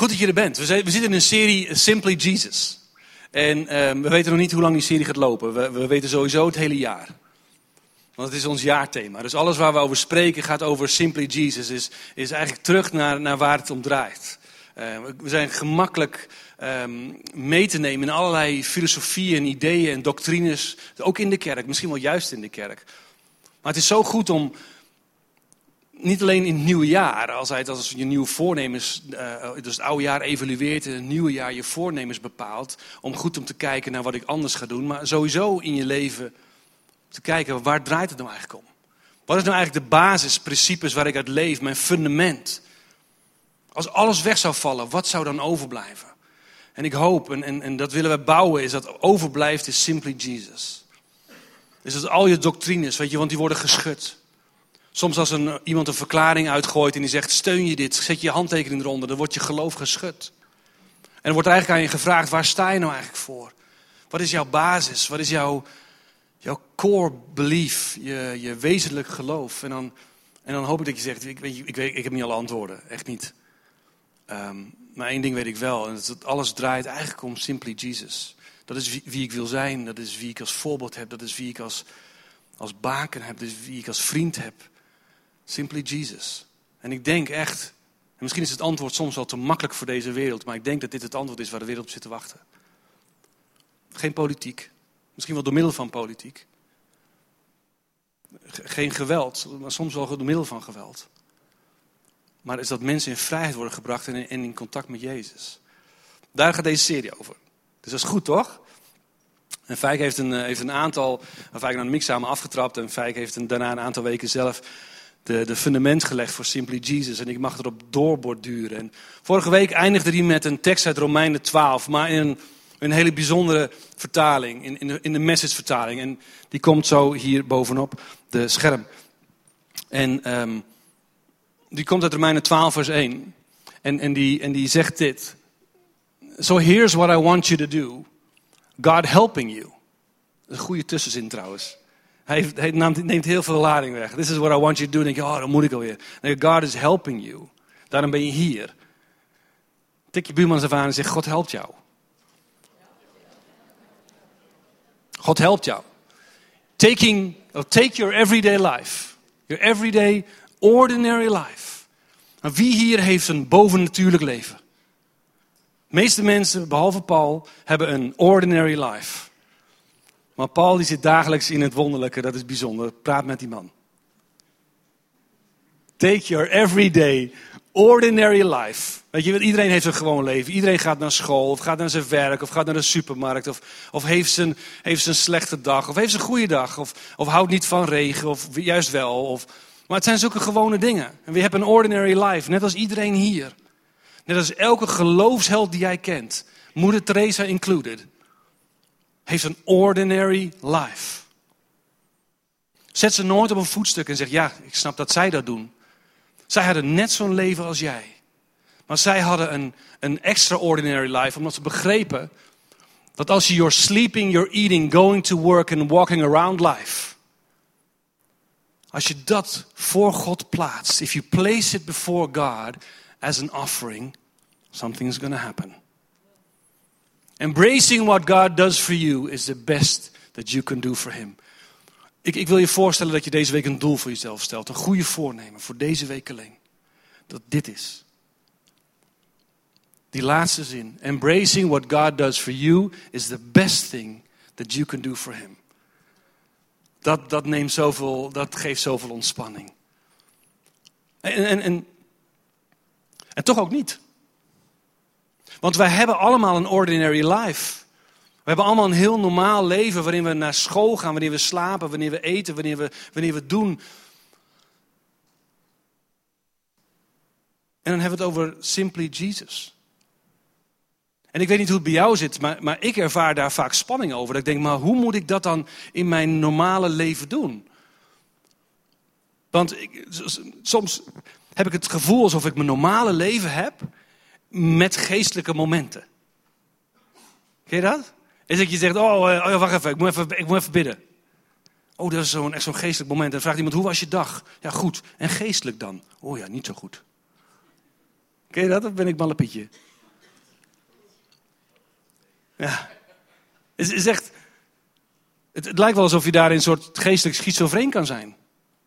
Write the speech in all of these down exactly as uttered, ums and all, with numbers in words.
Goed dat je er bent. We zitten in een serie Simply Jesus. En um, we weten nog niet hoe lang die serie gaat lopen. We, we weten sowieso het hele jaar. Want het is ons jaarthema. Dus alles waar we over spreken gaat over Simply Jesus. Is, is eigenlijk terug naar, naar waar het om draait. Uh, we zijn gemakkelijk um, mee te nemen in allerlei filosofieën en ideeën en doctrines. Ook in de kerk, misschien wel juist in de kerk. Maar het is zo goed om... Niet alleen in het nieuwe jaar, als, hij, als je nieuwe voornemens, uh, dus het oude jaar evalueert en het nieuwe jaar je voornemens bepaalt. Om goed om te kijken naar wat ik anders ga doen. Maar sowieso in je leven te kijken, waar draait het nou eigenlijk om? Wat is nou eigenlijk de basisprincipes waar ik uit leef, mijn fundament? Als alles weg zou vallen, wat zou dan overblijven? En ik hoop, en, en, en dat willen we bouwen, is dat overblijft is Simply Jesus. Dus dat al je doctrines, weet je, want die worden geschud. Soms als een, iemand een verklaring uitgooit en die zegt, steun je dit, zet je handtekening eronder, dan wordt je geloof geschud. En er wordt eigenlijk aan je gevraagd, waar sta je nou eigenlijk voor? Wat is jouw basis? Wat is jouw, jouw core belief, je, je wezenlijk geloof? En dan, en dan hoop ik dat je zegt, ik, weet, ik, weet, ik heb niet alle antwoorden, echt niet. Um, maar één ding weet ik wel, en dat, dat alles draait eigenlijk om Simply Jesus. Dat is wie, wie ik wil zijn, dat is wie ik als voorbeeld heb, dat is wie ik als, als baken heb, dat is wie ik als vriend heb. Simply Jesus. En ik denk echt, en misschien is het antwoord soms wel te makkelijk voor deze wereld, maar ik denk dat dit het antwoord is waar de wereld op zit te wachten. Geen politiek, misschien wel door middel van politiek. Geen geweld, maar soms wel door middel van geweld. Maar is dat mensen in vrijheid worden gebracht en in contact met Jezus. Daar gaat deze serie over. Dus dat is goed, toch? En Fijk heeft een, heeft een aantal, Fijk naar de mix samen afgetrapt en Fijk heeft een, daarna een aantal weken zelf de, de fundament gelegd voor Simply Jesus. En ik mag erop doorborduren. En vorige week eindigde hij met een tekst uit Romeinen twaalf, maar in een, een hele bijzondere vertaling, in, in, de, in de message vertaling. En die komt zo hier bovenop de scherm. En um, die komt uit Romeinen twaalf vers één. En, en, die, en die zegt dit. So here's what I want you to do. God helping you. Dat is een goede tussenzin trouwens. Hij, heeft, hij neemt heel veel lading weg. This is what I want you to do. Dan denk je, oh, dat moet ik alweer. Nee, God is helping you. Daarom ben je hier. Tik je buurman eens even aan en zeg, God helpt jou. God helpt jou. Taking, or take your everyday life. Your everyday, ordinary life. Maar wie hier heeft een bovennatuurlijk leven? De meeste mensen, behalve Paul, hebben een ordinary life. Maar Paul die zit dagelijks in het wonderlijke, dat is bijzonder. Praat met die man. Take your everyday, ordinary life. Weet je, iedereen heeft een gewoon leven. Iedereen gaat naar school, of gaat naar zijn werk, of gaat naar de supermarkt. Of, of heeft, zijn, heeft zijn slechte dag, of heeft zijn goede dag. Of, of houdt niet van regen, of juist wel. Of, maar het zijn zulke gewone dingen. En we hebben een ordinary life, net als iedereen hier. Net als elke geloofsheld die jij kent. Moeder Teresa included. Heeft een ordinary life. Zet ze nooit op een voetstuk en zegt, ja, ik snap dat zij dat doen. Zij hadden net zo'n leven als jij. Maar zij hadden een, een extraordinary life, omdat ze begrepen dat als je you're sleeping, you're eating, going to work and walking around life. Als je dat voor God plaatst, if you place it before God as an offering, something's going to happen. Embracing what God does for you is the best that you can do for him. Ik, ik wil je voorstellen dat je deze week een doel voor jezelf stelt. Een goede voornemen voor deze week alleen. Dat dit is. Die laatste zin. Embracing what God does for you is the best thing that you can do for him. Dat, dat, neemt zoveel, dat geeft zoveel ontspanning. En, en, en, en toch ook niet. Want wij hebben allemaal een ordinary life. We hebben allemaal een heel normaal leven waarin we naar school gaan, wanneer we slapen, wanneer we eten, wanneer we, wanneer we doen. En dan hebben we het over Simply Jesus. En ik weet niet hoe het bij jou zit, maar, maar ik ervaar daar vaak spanning over. Dat ik denk, maar hoe moet ik dat dan in mijn normale leven doen? Want ik, soms heb ik het gevoel alsof ik mijn normale leven heb met geestelijke momenten. Ken je dat? Is dat je zegt, oh, oh wacht even ik, moet even, ik moet even bidden. Oh, dat is zo'n, echt zo'n geestelijk moment. En dan vraagt iemand, hoe was je dag? Ja, goed. En geestelijk dan? Oh ja, niet zo goed. Ken je dat? Dan ben ik mallepietje. Ja. Het is echt... Het, het lijkt wel alsof je daar een soort geestelijk schizofreen kan zijn.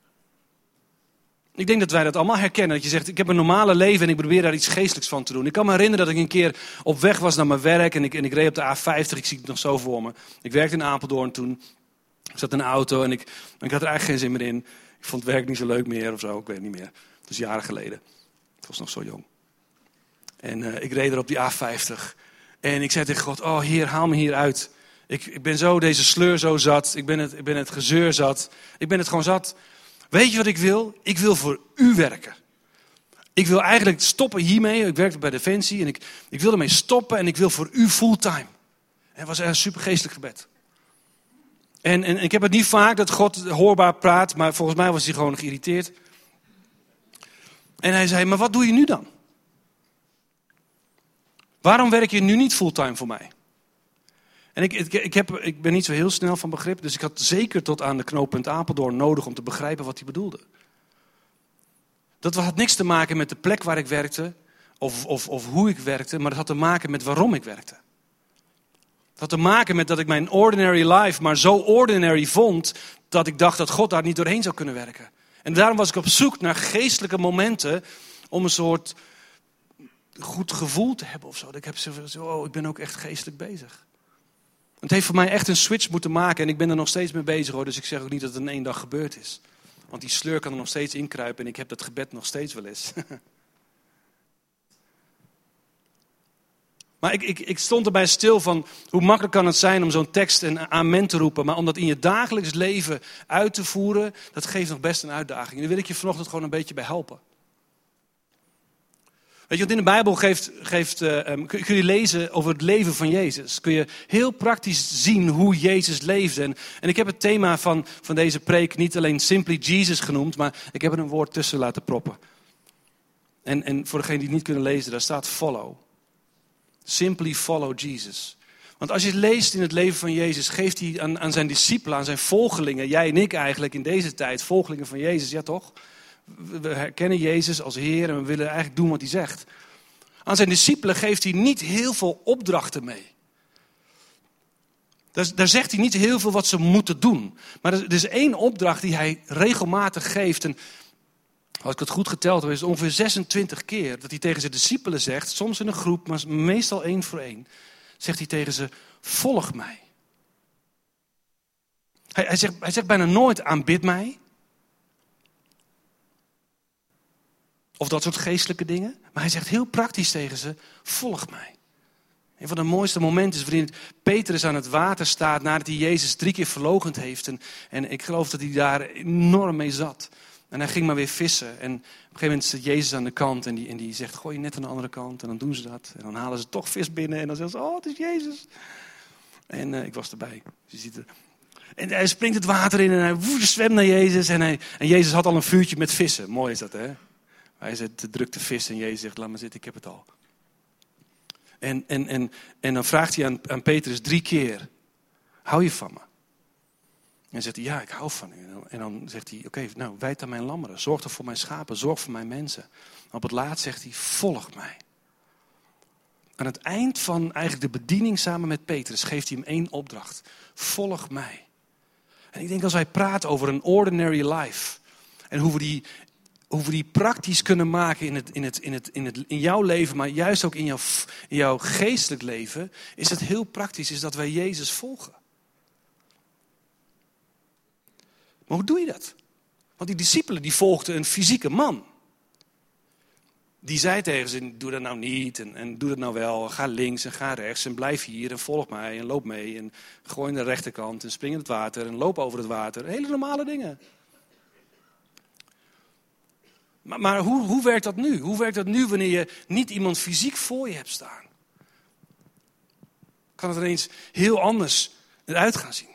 Ik denk dat wij dat allemaal herkennen. Dat je zegt, ik heb een normale leven en ik probeer daar iets geestelijks van te doen. Ik kan me herinneren dat ik een keer op weg was naar mijn werk. En ik, en ik reed op de A vijftig, ik zie het nog zo voor me. Ik werkte in Apeldoorn toen. Ik zat in een auto en ik, ik had er eigenlijk geen zin meer in. Ik vond het werk niet zo leuk meer of zo, ik weet het niet meer. Dat is jaren geleden. Ik was nog zo jong. En uh, ik reed er op die A vijftig. En ik zei tegen God, oh Heer, haal me hier uit. Ik, ik ben zo deze sleur zo zat. Ik ben, het, ik ben het gezeur zat. Ik ben het gewoon zat. Weet je wat ik wil? Ik wil voor u werken. Ik wil eigenlijk stoppen hiermee. Ik werkte bij Defensie en ik, ik wil ermee stoppen en ik wil voor u fulltime. Het was echt een supergeestelijk gebed. En, en ik heb het niet vaak dat God hoorbaar praat, maar volgens mij was hij gewoon geïrriteerd. En hij zei, maar wat doe je nu dan? Waarom werk je nu niet fulltime voor mij? En ik, ik, ik, heb, ik ben niet zo heel snel van begrip, dus ik had zeker tot aan de knooppunt Apeldoorn nodig om te begrijpen wat hij bedoelde. Dat had niks te maken met de plek waar ik werkte, of, of, of hoe ik werkte, maar het had te maken met waarom ik werkte. Het had te maken met dat ik mijn ordinary life maar zo ordinary vond, dat ik dacht dat God daar niet doorheen zou kunnen werken. En daarom was ik op zoek naar geestelijke momenten om een soort goed gevoel te hebben of zo. Dat ik heb zo, oh, ik ben ook echt geestelijk bezig. Het heeft voor mij echt een switch moeten maken en ik ben er nog steeds mee bezig hoor. Dus ik zeg ook niet dat het in één dag gebeurd is. Want die sleur kan er nog steeds inkruipen en ik heb dat gebed nog steeds wel eens. Maar ik, ik, ik stond erbij stil van hoe makkelijk kan het zijn om zo'n tekst en amen te roepen. Maar om dat in je dagelijks leven uit te voeren, dat geeft nog best een uitdaging. En daar wil ik je vanochtend gewoon een beetje bij helpen. Weet je, want in de Bijbel geeft, geeft, uh, um, kun, kun je lezen over het leven van Jezus. Kun je heel praktisch zien hoe Jezus leefde. En, en ik heb het thema van, van deze preek niet alleen Simply Jesus genoemd, maar ik heb er een woord tussen laten proppen. En, en voor degenen die het niet kunnen lezen, daar staat follow. Simply follow Jesus. Want als je het leest in het leven van Jezus, geeft hij aan, aan zijn discipelen, aan zijn volgelingen, jij en ik eigenlijk in deze tijd, volgelingen van Jezus, ja toch? We herkennen Jezus als Heer en we willen eigenlijk doen wat hij zegt. Aan zijn discipelen geeft hij niet heel veel opdrachten mee. Daar, daar zegt hij niet heel veel wat ze moeten doen. Maar er is één opdracht die hij regelmatig geeft. En als ik het goed geteld heb, is het ongeveer zesentwintig keer dat hij tegen zijn discipelen zegt, soms in een groep, maar meestal één voor één, zegt hij tegen ze, volg mij. Hij, hij, zegt, hij zegt bijna nooit, aanbid mij. Of dat soort geestelijke dingen. Maar hij zegt heel praktisch tegen ze, volg mij. Een van de mooiste momenten is wanneer Petrus aan het water staat nadat hij Jezus drie keer verloochend heeft. En, en ik geloof dat hij daar enorm mee zat. En hij ging maar weer vissen. En op een gegeven moment zit Jezus aan de kant en die, en die zegt, gooi je net aan de andere kant. En dan doen ze dat. En dan halen ze toch vis binnen en dan zeggen ze, oh het is Jezus. En uh, ik was erbij. Dus je ziet het. En hij springt het water in en hij woe, zwemt naar Jezus. En, hij, en Jezus had al een vuurtje met vissen. Mooi is dat hè. Hij zegt, druk de vis en Jezus zegt, laat maar zitten, ik heb het al. En, en, en, en dan vraagt hij aan, aan Petrus drie keer, hou je van me? En dan zegt hij, ja, ik hou van u. En dan, en dan zegt hij, oké, okay, nou, wijd aan mijn lammeren. Zorg er voor mijn schapen, zorg voor mijn mensen. En op het laatst zegt hij, volg mij. Aan het eind van eigenlijk de bediening samen met Petrus geeft hij hem één opdracht. Volg mij. En ik denk als wij praten over een ordinary life. En hoe we die, hoe we die praktisch kunnen maken in, het, in, het, in, het, in, het, in jouw leven. Maar juist ook in jouw, in jouw geestelijk leven. Is het heel praktisch, is dat wij Jezus volgen. Maar hoe doe je dat? Want die discipelen die volgden een fysieke man. Die zei tegen ze, doe dat nou niet en, en doe dat nou wel. Ga links en ga rechts en blijf hier en volg mij en loop mee. En gooi naar de rechterkant en spring in het water en loop over het water. Hele normale dingen. Maar, maar hoe, hoe werkt dat nu? Hoe werkt dat nu wanneer je niet iemand fysiek voor je hebt staan? Kan het ineens heel anders eruit gaan zien?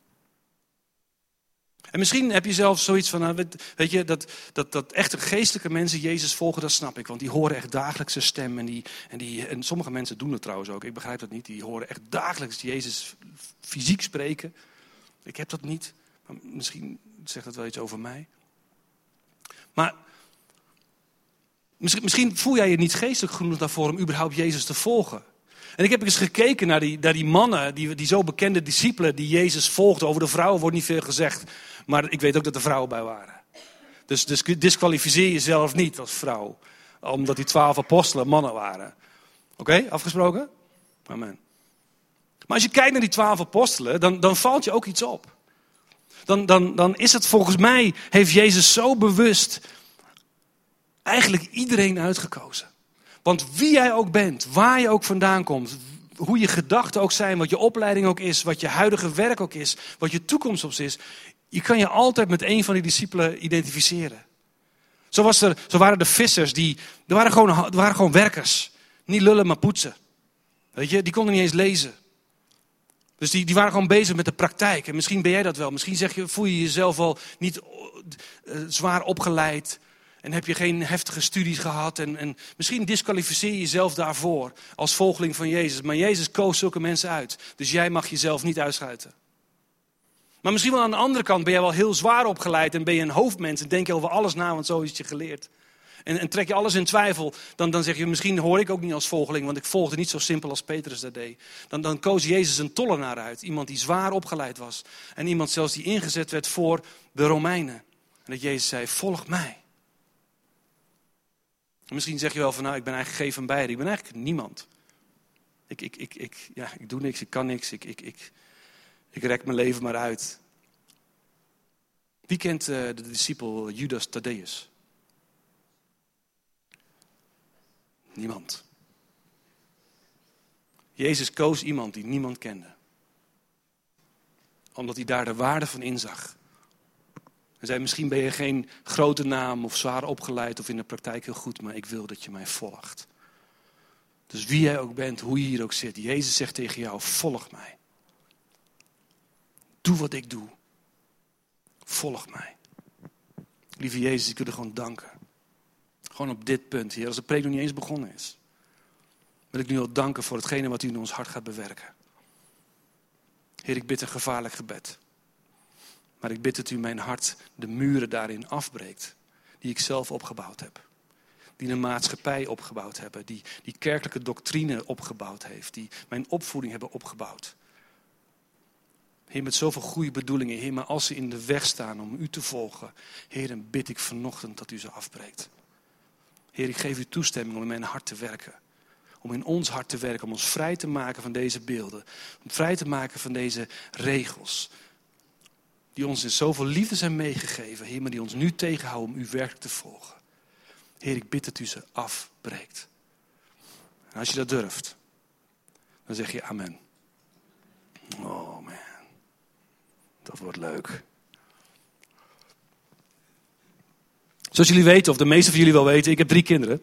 En misschien heb je zelfs zoiets van, nou, weet je, dat, dat, dat echte geestelijke mensen Jezus volgen, dat snap ik. Want die horen echt dagelijks zijn stem. En, die, en, die, en sommige mensen doen het trouwens ook, ik begrijp dat niet. Die horen echt dagelijks Jezus fysiek spreken. Ik heb dat niet. Maar misschien zegt dat wel iets over mij. Maar misschien, misschien voel jij je niet geestelijk genoeg daarvoor om überhaupt Jezus te volgen. En ik heb eens gekeken naar die, naar die mannen, die, die zo bekende discipelen die Jezus volgden. Over de vrouwen wordt niet veel gezegd, maar ik weet ook dat er vrouwen bij waren. Dus, dus disqualificeer jezelf niet als vrouw, omdat die twaalf apostelen mannen waren. Oké, okay, afgesproken? Amen. Maar als je kijkt naar die twaalf apostelen, dan, dan valt je ook iets op. Dan, dan, dan is het volgens mij, heeft Jezus zo bewust eigenlijk iedereen uitgekozen. Want wie jij ook bent, waar je ook vandaan komt, hoe je gedachten ook zijn, wat je opleiding ook is, wat je huidige werk ook is, wat je toekomst op is, je kan je altijd met een van die discipelen identificeren. Zo, was er, zo waren de vissers, die, er waren gewoon, er waren gewoon werkers. Niet lullen, maar poetsen. Weet je, die konden niet eens lezen. Dus die, die waren gewoon bezig met de praktijk. En misschien ben jij dat wel. Misschien zeg je, voel je jezelf wel niet uh, zwaar opgeleid. En heb je geen heftige studies gehad. En, en misschien disqualificeer je jezelf daarvoor als volgeling van Jezus. Maar Jezus koos zulke mensen uit. Dus jij mag jezelf niet uitsluiten. Maar misschien wel aan de andere kant ben jij wel heel zwaar opgeleid. En ben je een hoofdmens en denk je over alles na, want zo is het je geleerd. En, en trek je alles in twijfel, dan, dan zeg je, misschien hoor ik ook niet als volgeling, want ik volgde niet zo simpel als Petrus dat deed. Dan, dan koos Jezus een tollenaar uit, iemand die zwaar opgeleid was. En iemand zelfs die ingezet werd voor de Romeinen. En dat Jezus zei, volg mij. En misschien zeg je wel van, nou, ik ben eigenlijk geen van beide. Ik ben eigenlijk niemand. Ik, ik, ik, ik, ja, ik doe niks, ik kan niks, ik, ik, ik, ik rek mijn leven maar uit. Wie kent uh, de discipel Judas Thaddäus? Niemand. Jezus koos iemand die niemand kende. Omdat hij daar de waarde van inzag. Hij zei, misschien ben je geen grote naam of zwaar opgeleid of in de praktijk heel goed, maar ik wil dat je mij volgt. Dus wie jij ook bent, hoe je hier ook zit, Jezus zegt tegen jou, volg mij. Doe wat ik doe. Volg mij. Lieve Jezus, ik wil je gewoon danken. Gewoon op dit punt, Heer, als de preek nog niet eens begonnen is. Wil ik nu al danken voor hetgene wat u in ons hart gaat bewerken. Heer, ik bid een gevaarlijk gebed. Maar ik bid dat u mijn hart de muren daarin afbreekt. Die ik zelf opgebouwd heb. Die de maatschappij opgebouwd hebben. Die, die kerkelijke doctrine opgebouwd heeft. Die mijn opvoeding hebben opgebouwd. Heer, met zoveel goede bedoelingen. Heer, maar als ze in de weg staan om u te volgen. Heer, dan bid ik vanochtend dat u ze afbreekt. Heer, ik geef u toestemming om in mijn hart te werken. Om in ons hart te werken. Om ons vrij te maken van deze beelden. Om vrij te maken van deze regels. Die ons in zoveel liefde zijn meegegeven. Heer, maar die ons nu tegenhouden om uw werk te volgen. Heer, ik bid dat u ze afbreekt. En als je dat durft. Dan zeg je amen. Oh man. Dat wordt leuk. Zoals jullie weten, of de meeste van jullie wel weten, ik heb drie kinderen.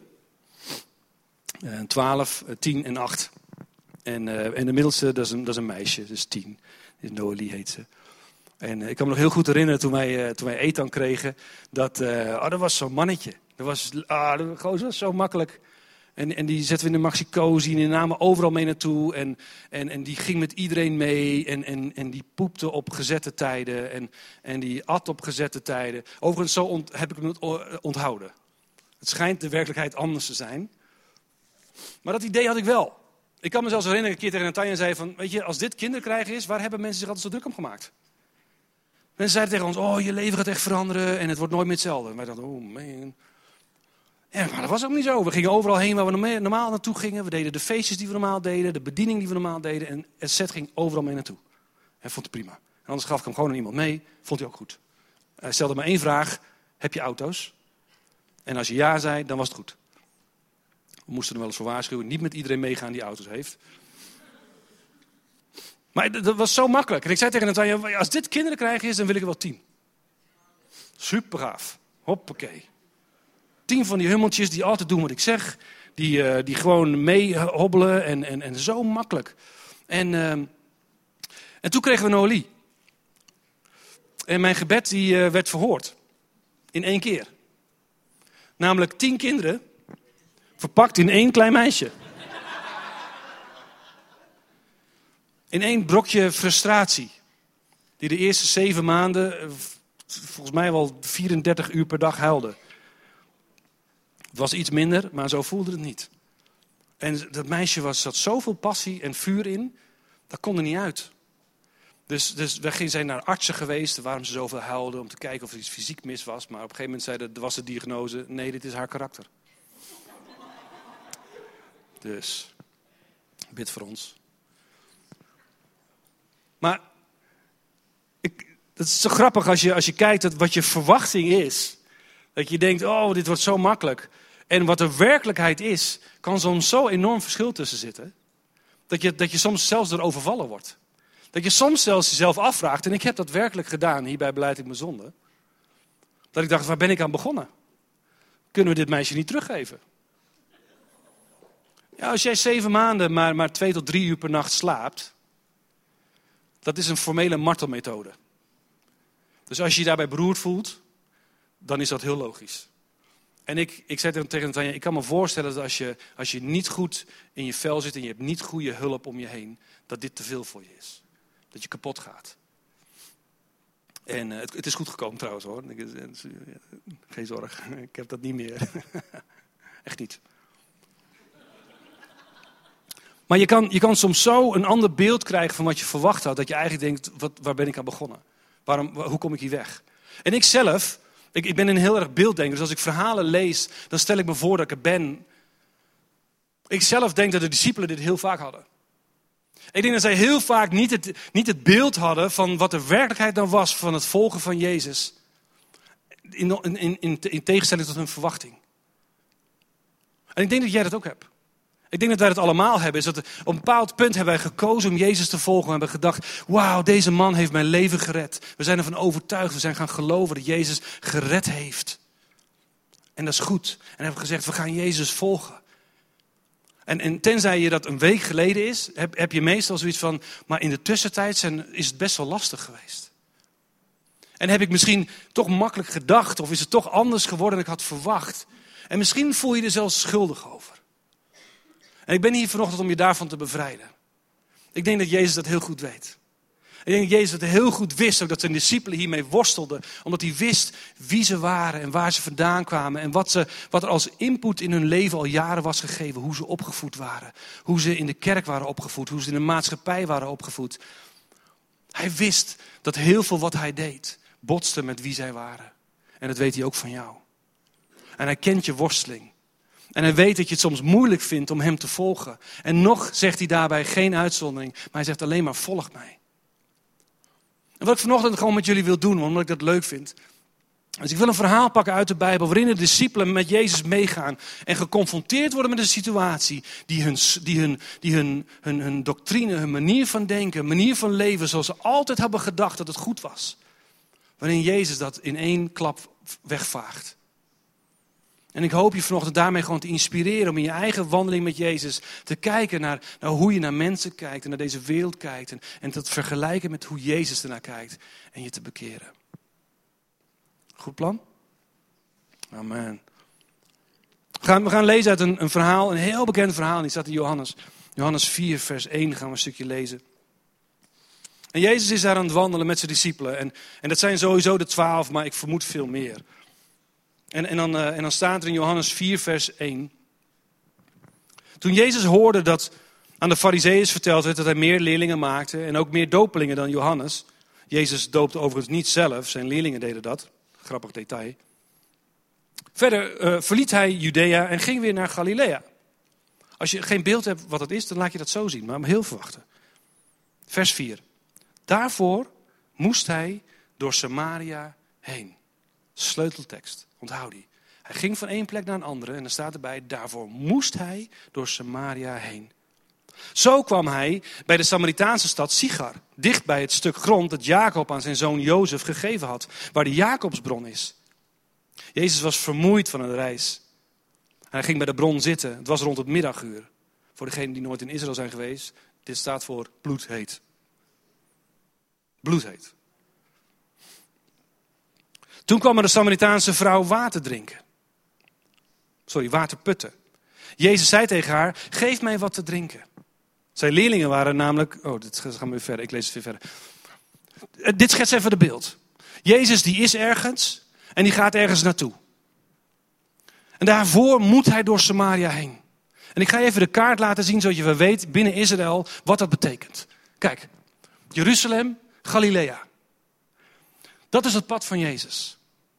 twaalf, tien en acht. En, uh, en de middelste, dat is, een, dat is een meisje, dus tien. Noëlie heet ze. En uh, ik kan me nog heel goed herinneren toen wij, uh, toen wij Ethan kregen. Dat, uh, oh, dat was zo'n mannetje. Dat was, ah, dat was zo makkelijk. En, en die zetten we in de Maxi-Cosi en die namen overal mee naartoe. En, en, en die ging met iedereen mee. En, en, en die poepte op gezette tijden. En, en die at op gezette tijden. Overigens, zo ont, heb ik hem onthouden. Het schijnt de werkelijkheid anders te zijn. Maar dat idee had ik wel. Ik kan me zelfs herinneren, een keer tegen Natanja en zei van, weet je, als dit kinderkrijgen is, waar hebben mensen zich altijd zo druk om gemaakt? Mensen zeiden tegen ons, oh, je leven gaat echt veranderen en het wordt nooit meer hetzelfde. En wij dachten, oh man. Ja, maar dat was ook niet zo. We gingen overal heen waar we normaal naartoe gingen. We deden de feestjes die we normaal deden, de bediening die we normaal deden. En het set ging overal mee naartoe. Hij vond het prima. En anders gaf ik hem gewoon aan iemand mee, vond hij ook goed. Hij stelde maar één vraag, heb je auto's? En als je ja zei, dan was het goed. We moesten er wel eens voor waarschuwen, niet met iedereen meegaan die auto's heeft. Maar dat was zo makkelijk. En ik zei tegen Natanja, als dit kinderen krijgen is, dan wil ik er wel tien. Super gaaf. Hoppakee. Tien van die hummeltjes die altijd doen wat ik zeg. Die, uh, die gewoon mee hobbelen en, en, en zo makkelijk. En, uh, en toen kregen we Noëlie. En mijn gebed die, uh, werd verhoord. In één keer. Namelijk tien kinderen. Verpakt in één klein meisje. In één brokje frustratie. Die de eerste zeven maanden, volgens mij wel vierendertig uur per dag huilde. Het was iets minder, maar zo voelde het niet. En dat meisje was, zat zoveel passie en vuur in, dat kon er niet uit. Dus, dus we zijn naar artsen geweest, waarom ze zoveel huilden, om te kijken of er iets fysiek mis was. Maar op een gegeven moment zeiden, was de diagnose, nee, dit is haar karakter. Dus, bid voor ons. Maar, ik, het is zo grappig als je, als je kijkt dat wat je verwachting is. Dat je denkt, oh, dit wordt zo makkelijk. En wat de werkelijkheid is, kan soms zo enorm verschil tussen zitten. Dat je, dat je soms zelfs door overvallen wordt. Dat je soms zelfs jezelf afvraagt, en ik heb dat werkelijk gedaan, hierbij belijd ik mijn zonde. Dat ik dacht, waar ben ik aan begonnen? Kunnen we dit meisje niet teruggeven? Ja, als jij zeven maanden maar, maar twee tot drie uur per nacht slaapt, dat is een formele martelmethode. Dus als je je daarbij beroerd voelt, dan is dat heel logisch. En ik, ik zei tegen Tanja, ik kan me voorstellen dat als je, als je niet goed in je vel zit en je hebt niet goede hulp om je heen, dat dit te veel voor je is. Dat je kapot gaat. En uh, het, het is goed gekomen trouwens hoor. Geen zorg, ik heb dat niet meer. Echt niet. Maar je kan, je kan soms zo een ander beeld krijgen van wat je verwacht had. Dat je eigenlijk denkt, wat, waar ben ik aan begonnen? Waarom, hoe kom ik hier weg? En ik zelf, ik, ik ben een heel erg beelddenker. Dus als ik verhalen lees, dan stel ik me voor dat ik er ben. Ik zelf denk dat de discipelen dit heel vaak hadden. Ik denk dat zij heel vaak niet het, niet het beeld hadden van wat de werkelijkheid dan was van het volgen van Jezus. In, in, in, in tegenstelling tot hun verwachting. En ik denk dat jij dat ook hebt. Ik denk dat wij dat allemaal hebben. Is dat op een bepaald punt hebben wij gekozen om Jezus te volgen. We hebben gedacht, wauw, deze man heeft mijn leven gered. We zijn ervan overtuigd, we zijn gaan geloven dat Jezus gered heeft. En dat is goed. En hebben gezegd, we gaan Jezus volgen. En, en tenzij je dat een week geleden is, heb, heb je meestal zoiets van, maar in de tussentijd zijn, is het best wel lastig geweest. En heb ik misschien toch makkelijk gedacht, of is het toch anders geworden dan ik had verwacht. En misschien voel je er zelfs schuldig over. En ik ben hier vanochtend om je daarvan te bevrijden. Ik denk dat Jezus dat heel goed weet. Ik denk dat Jezus het heel goed wist, ook dat zijn discipelen hiermee worstelden. Omdat hij wist wie ze waren en waar ze vandaan kwamen. En wat, ze, wat er als input in hun leven al jaren was gegeven. Hoe ze opgevoed waren. Hoe ze in de kerk waren opgevoed. Hoe ze in de maatschappij waren opgevoed. Hij wist dat heel veel wat hij deed botste met wie zij waren. En dat weet hij ook van jou. En hij kent je worsteling. En hij weet dat je het soms moeilijk vindt om hem te volgen. En nog zegt hij daarbij geen uitzondering. Maar hij zegt alleen maar volg mij. En wat ik vanochtend gewoon met jullie wil doen, omdat ik dat leuk vind. Dus ik wil een verhaal pakken uit de Bijbel waarin de discipelen met Jezus meegaan. En geconfronteerd worden met een situatie die hun, die hun, die hun, hun, hun doctrine, hun manier van denken, manier van leven, zoals ze altijd hebben gedacht dat het goed was. Waarin Jezus dat in één klap wegvaagt. En ik hoop je vanochtend daarmee gewoon te inspireren om in je eigen wandeling met Jezus te kijken naar, naar hoe je naar mensen kijkt en naar deze wereld kijkt. En, en te vergelijken met hoe Jezus ernaar kijkt en je te bekeren. Goed plan? Amen. We gaan, we gaan lezen uit een, een verhaal, een heel bekend verhaal. Die staat in Johannes. Johannes vier vers één gaan we een stukje lezen. En Jezus is daar aan het wandelen met zijn discipelen. En, en dat zijn sowieso de twaalf, maar ik vermoed veel meer. En, en, dan, uh, en dan staat er in Johannes vier vers één. Toen Jezus hoorde dat aan de Farizeeërs verteld werd dat hij meer leerlingen maakte. En ook meer dopelingen dan Johannes. Jezus doopte overigens niet zelf, zijn leerlingen deden dat. Grappig detail. Verder uh, verliet hij Judea en ging weer naar Galilea. Als je geen beeld hebt wat dat is, dan laat je dat zo zien. Maar heel verwachten. Vers vier. Daarvoor moest hij door Samaria heen. Sleuteltekst. Onthoud die. Hij ging van één plek naar een andere en dan staat erbij, daarvoor moest hij door Samaria heen. Zo kwam hij bij de Samaritaanse stad Sichar, dicht bij het stuk grond dat Jacob aan zijn zoon Jozef gegeven had, waar de Jacobsbron is. Jezus was vermoeid van een reis. Hij ging bij de bron zitten. Het was rond het middaguur. Voor degenen die nooit in Israël zijn geweest, dit staat voor bloedheet. Bloedheet. Toen kwam er een Samaritaanse vrouw water drinken. Sorry, water putten. Jezus zei tegen haar, geef mij wat te drinken. Zijn leerlingen waren namelijk... Oh, dit gaan we weer verder. Ik lees het weer verder. Dit schetst even de beeld. Jezus die is ergens en die gaat ergens naartoe. En daarvoor moet hij door Samaria heen. En ik ga je even de kaart laten zien, zodat je wel weet binnen Israël wat dat betekent. Kijk, Jeruzalem, Galilea. Dat is het pad van Jezus.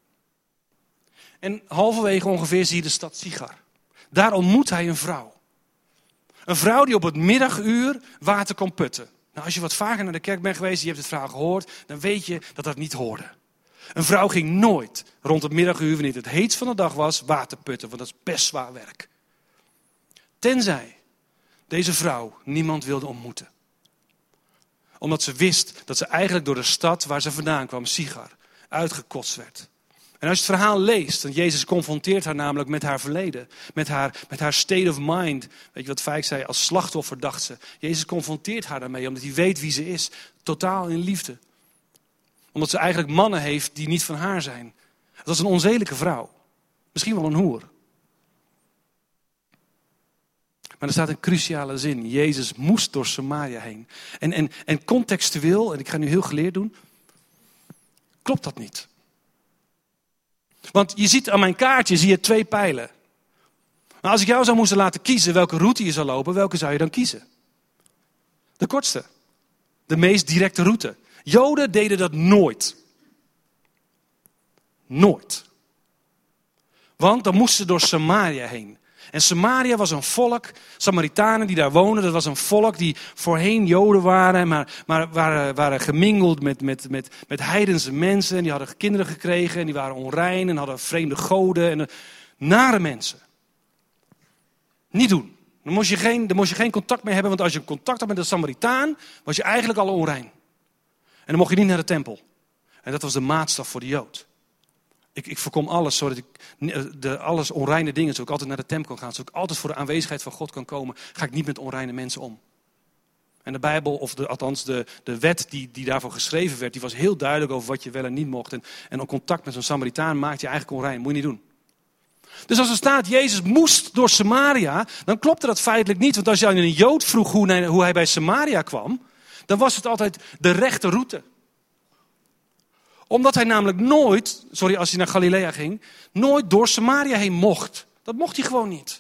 En halverwege ongeveer zie je de stad Sichar. Daar ontmoet hij een vrouw. Een vrouw die op het middaguur water kon putten. Nou, als je wat vaker naar de kerk bent geweest, je hebt het verhaal gehoord, dan weet je dat dat niet hoorde. Een vrouw ging nooit rond het middaguur, wanneer het heetst van de dag was, water putten, want dat is best zwaar werk. Tenzij deze vrouw niemand wilde ontmoeten. Omdat ze wist dat ze eigenlijk door de stad waar ze vandaan kwam, Sichar, uitgekotst werd. En als je het verhaal leest, dan Jezus confronteert haar namelijk met haar verleden. Met haar, met haar state of mind. Weet je wat Fijk zei, als slachtoffer dacht ze. Jezus confronteert haar daarmee, omdat hij weet wie ze is. Totaal in liefde. Omdat ze eigenlijk mannen heeft die niet van haar zijn. Dat is een onzedelijke vrouw. Misschien wel een hoer. Maar er staat een cruciale zin. Jezus moest door Samaria heen. En, en, en contextueel, en ik ga nu heel geleerd doen, klopt dat niet. Want je ziet aan mijn kaartje zie je twee pijlen. Maar als ik jou zou moeten laten kiezen welke route je zou lopen, welke zou je dan kiezen? De kortste. De meest directe route. Joden deden dat nooit. Nooit. Want dan moesten ze door Samaria heen. En Samaria was een volk, Samaritanen die daar wonen, dat was een volk die voorheen Joden waren, maar, maar waren, waren gemingeld met, met, met, met heidense mensen. En die hadden kinderen gekregen en die waren onrein en hadden vreemde goden en nare mensen. Niet doen. Dan moest je geen, dan moest je geen contact mee hebben, want als je contact had met een Samaritaan, was je eigenlijk al onrein. En dan mocht je niet naar de tempel. En dat was de maatstaf voor de Jood. Ik, ik voorkom alles, zodat ik de, alles onreine dingen, zodat ik altijd naar de tempel kan gaan. Zodat ik altijd voor de aanwezigheid van God kan komen. Ga ik niet met onreine mensen om. En de Bijbel, of de, althans de, de wet die, die daarvoor geschreven werd, die was heel duidelijk over wat je wel en niet mocht. En, en op contact met zo'n Samaritaan maakt je eigenlijk onrein. Moet je niet doen. Dus als er staat, Jezus moest door Samaria, dan klopte dat feitelijk niet. Want als je aan een Jood vroeg hoe hij, hoe hij bij Samaria kwam, dan was het altijd de rechte route. Omdat hij namelijk nooit, sorry als hij naar Galilea ging, nooit door Samaria heen mocht. Dat mocht hij gewoon niet.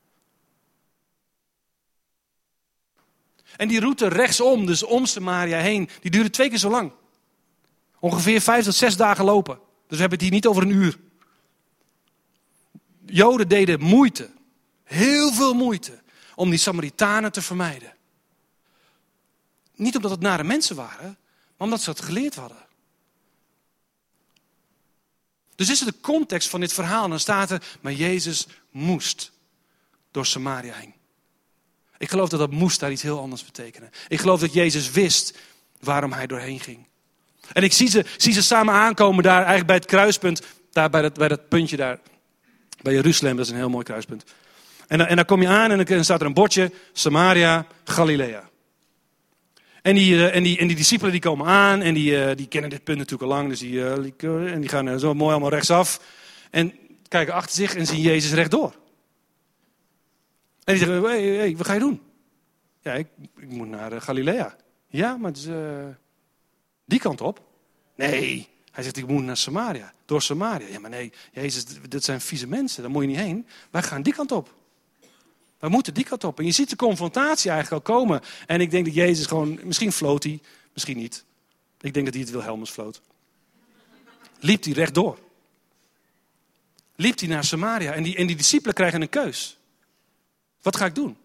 En die route rechtsom, dus om Samaria heen, die duurde twee keer zo lang. Ongeveer vijf tot zes dagen lopen. Dus we hebben het hier niet over een uur. Joden deden moeite, heel veel moeite, om die Samaritanen te vermijden. Niet omdat het nare mensen waren, maar omdat ze het geleerd hadden. Dus is het de context van dit verhaal. En dan staat er, maar Jezus moest door Samaria heen. Ik geloof dat dat moest daar iets heel anders betekenen. Ik geloof dat Jezus wist waarom hij doorheen ging. En ik zie ze, zie ze samen aankomen daar eigenlijk bij het kruispunt. Daar bij dat, bij dat puntje daar. Bij Jeruzalem, dat is een heel mooi kruispunt. En dan, en dan kom je aan en dan staat er een bordje. Samaria, Galilea. En die, en, die, en die discipelen die komen aan en die, die kennen dit punt natuurlijk al lang. Dus die, en die gaan zo mooi allemaal rechtsaf. En kijken achter zich en zien Jezus rechtdoor. En die zeggen, hey, hey, wat ga je doen? Ja, ik, ik moet naar Galilea. Ja, maar het is uh, die kant op. Nee, hij zegt, ik moet naar Samaria. Door Samaria. Ja, maar nee, Jezus, dit zijn vieze mensen. Daar moet je niet heen. Wij gaan die kant op. We moeten die kant op. En je ziet de confrontatie eigenlijk al komen. En ik denk dat Jezus gewoon, misschien floot hij, misschien niet. Ik denk dat hij het Wilhelmus floot. Liep hij rechtdoor. Liep hij naar Samaria. En die, en die discipelen krijgen een keus. Wat ga ik doen?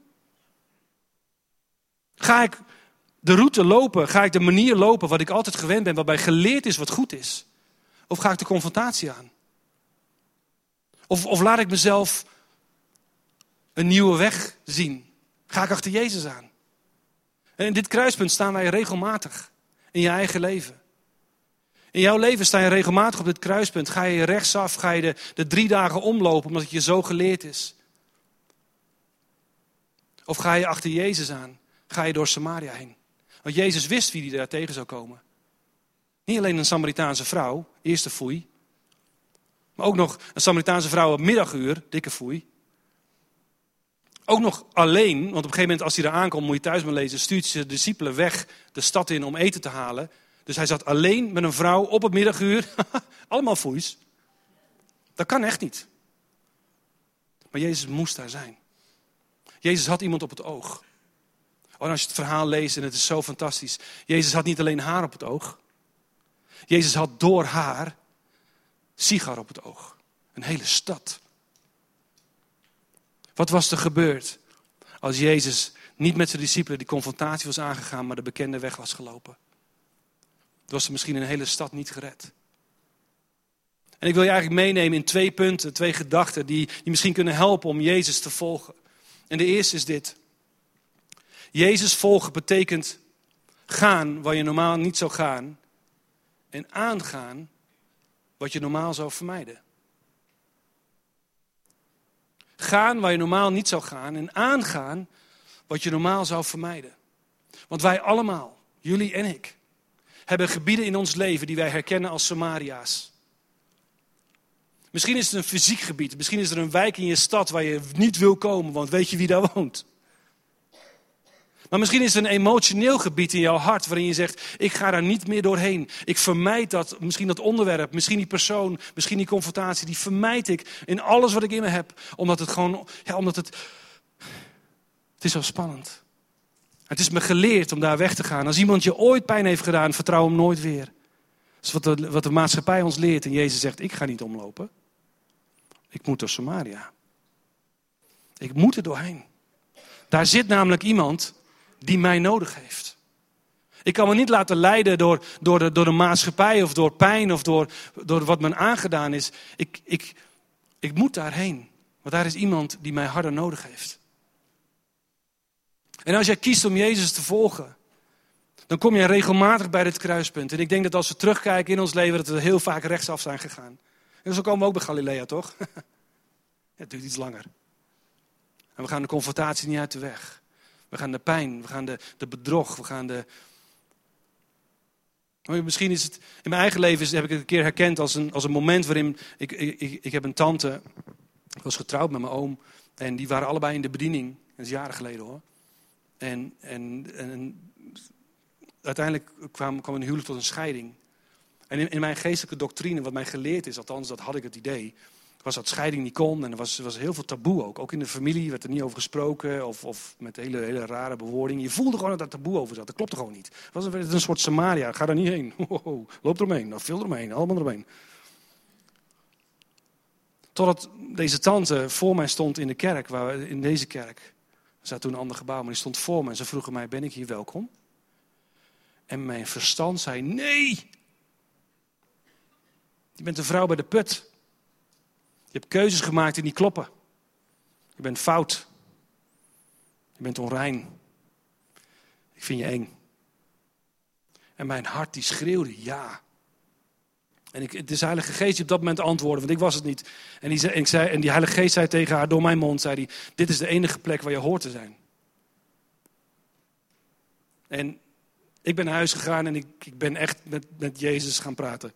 Ga ik de route lopen? Ga ik de manier lopen wat ik altijd gewend ben, waarbij geleerd is wat goed is? Of ga ik de confrontatie aan? Of, of laat ik mezelf een nieuwe weg zien? Ga ik achter Jezus aan? En in dit kruispunt staan wij regelmatig in je eigen leven. In jouw leven sta je regelmatig op dit kruispunt. Ga je rechtsaf, ga je de, de drie dagen omlopen omdat het je zo geleerd is? Of ga je achter Jezus aan? Ga je door Samaria heen? Want Jezus wist wie die daar tegen zou komen. Niet alleen een Samaritaanse vrouw, eerste foei. Maar ook nog een Samaritaanse vrouw op middaguur, dikke foei. Ook nog alleen, want op een gegeven moment als hij daar aankomt, moet je thuis maar lezen, stuurt ze de discipelen weg de stad in om eten te halen. Dus hij zat alleen met een vrouw op het middaguur. Allemaal foeis. Dat kan echt niet. Maar Jezus moest daar zijn. Jezus had iemand op het oog. Oh, en als je het verhaal leest, en het is zo fantastisch. Jezus had niet alleen haar op het oog. Jezus had door haar Sigar op het oog. Een hele stad. Wat was er gebeurd als Jezus niet met zijn discipelen die confrontatie was aangegaan, maar de bekende weg was gelopen? Dan was er misschien een hele stad niet gered. En ik wil je eigenlijk meenemen in twee punten, twee gedachten die je misschien kunnen helpen om Jezus te volgen. En de eerste is dit. Jezus volgen betekent gaan waar je normaal niet zou gaan en aangaan wat je normaal zou vermijden. Gaan waar je normaal niet zou gaan en aangaan wat je normaal zou vermijden. Want wij allemaal, jullie en ik, hebben gebieden in ons leven die wij herkennen als Samaria's. Misschien is het een fysiek gebied, misschien is er een wijk in je stad waar je niet wil komen, want weet je wie daar woont? Maar misschien is er een emotioneel gebied in jouw hart waarin je zegt, ik ga daar niet meer doorheen. Ik vermijd dat, misschien dat onderwerp, misschien die persoon, misschien die confrontatie, die vermijd ik in alles wat ik in me heb. Omdat het gewoon, ja, omdat het, het is zo spannend. Het is me geleerd om daar weg te gaan. Als iemand je ooit pijn heeft gedaan, vertrouw hem nooit weer. Dat is wat de, wat de maatschappij ons leert. En Jezus zegt, ik ga niet omlopen. Ik moet door Samaria. Ik moet er doorheen. Daar zit namelijk iemand die mij nodig heeft. Ik kan me niet laten leiden door, door, de, door de maatschappij of door pijn of door, door wat me aangedaan is. Ik, ik, ik moet daarheen. Want daar is iemand die mij harder nodig heeft. En als jij kiest om Jezus te volgen, dan kom je regelmatig bij dit kruispunt. En ik denk dat als we terugkijken in ons leven, dat we heel vaak rechtsaf zijn gegaan. En zo komen we ook bij Galilea, toch? Het duurt iets langer. En we gaan de confrontatie niet uit de weg. We gaan de pijn, we gaan de, de bedrog, we gaan de... Misschien is het, in mijn eigen leven is, heb ik het een keer herkend als een, als een moment waarin... Ik, ik, ik, ik heb een tante, ik was getrouwd met mijn oom. En die waren allebei in de bediening. Dat is jaren geleden hoor. En, en, en uiteindelijk kwam, kwam een huwelijk tot een scheiding. En in, in mijn geestelijke doctrine, wat mij geleerd is, althans dat had ik het idee... was dat scheiding niet kon en er was, er was heel veel taboe ook. Ook in de familie werd er niet over gesproken of, of met hele, hele rare bewoordingen. Je voelde gewoon dat er taboe over zat. Dat klopte gewoon niet. Het was een, een soort Samaria. Ga daar niet heen. Ho, ho, loop eromheen. Nou, veel eromheen. Allemaal eromheen. Totdat deze tante voor mij stond in de kerk. Waar we, in deze kerk. Er zat toen een ander gebouw, maar die stond voor me. En ze vroegen mij, ben ik hier welkom? En mijn verstand zei, nee! Je bent een vrouw bij de put. Je hebt keuzes gemaakt die niet kloppen. Je bent fout. Je bent onrein. Ik vind je eng. En mijn hart die schreeuwde ja. En ik, het is de Heilige Geest die op dat moment antwoordde, want ik was het niet. En die, zei, en, ik zei, en die Heilige Geest zei tegen haar, door mijn mond, zei hij, dit is de enige plek waar je hoort te zijn. En ik ben naar huis gegaan en ik, ik ben echt met, met Jezus gaan praten.